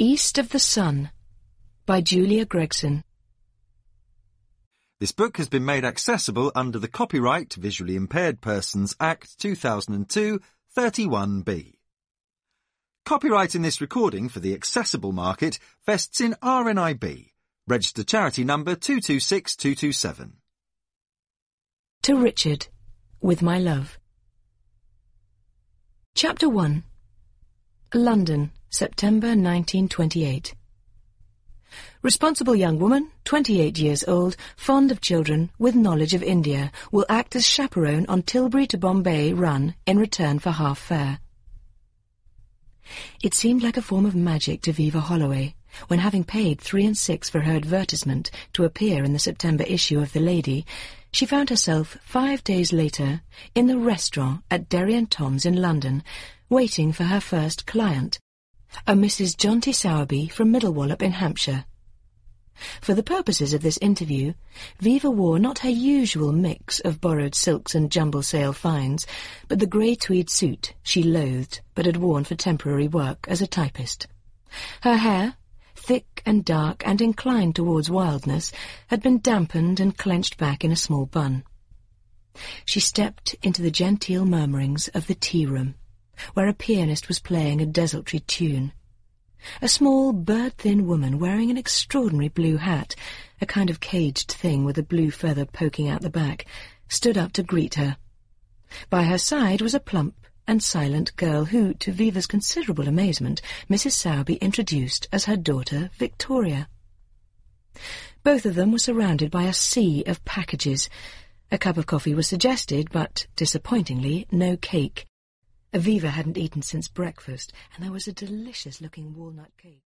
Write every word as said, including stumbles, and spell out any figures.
East of the Sun by Julia Gregson. This book has been made accessible under the Copyright Visually Impaired Persons Act two thousand two, thirty-one B. Copyright in this recording for the accessible market vests in R N I B, registered charity number two two six two two seven. To Richard, with my love. Chapter one. London, September nineteen twenty-eight. Responsible young woman, twenty-eight years old, fond of children, with knowledge of India, will act as chaperone on Tilbury to Bombay run in return for half fare. It seemed like a form of magic to Viva Holloway, when having paid three and six for her advertisement to appear in the September issue of The Lady, she found herself, five days later, in the restaurant at Derry and Tom's in London, waiting for her first client, a Missus Jonty Sowerby from Middlewallop in Hampshire. For the purposes of this interview, Viva wore not her usual mix of borrowed silks and jumble sale finds, but the grey tweed suit she loathed but had worn for temporary work as a typist. Her hair, thick and dark and inclined towards wildness, had been dampened and clenched back in a small bun. She stepped into the genteel murmurings of the tea-room, where a pianist was playing a desultory tune. A small, bird-thin woman wearing an extraordinary blue hat, a kind of caged thing with a blue feather poking out the back, stood up to greet her. By her side was a plump and silent girl who, to Viva's considerable amazement, Missus Sowerby introduced as her daughter Victoria. Both of them were surrounded by a sea of packages. A cup of coffee was suggested, but, disappointingly, no cake. Viva hadn't eaten since breakfast, and there was a delicious-looking walnut cake.